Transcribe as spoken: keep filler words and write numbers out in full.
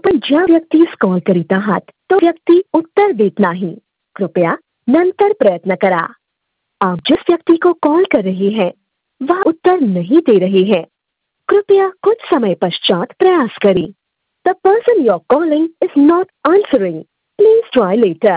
आपण ज्या व्यक्तीस कॉल करीत आहात तो व्यक्ती उत्तर देत नाही. कृपया नंतर प्रयत्न करा. आप जिस व्यक्ति को कॉल कर रहे हैं वह उत्तर नहीं दे रहे हैं. कृपया कुछ समय पश्चात प्रयास करें. The person you're calling is not answering. Please try later.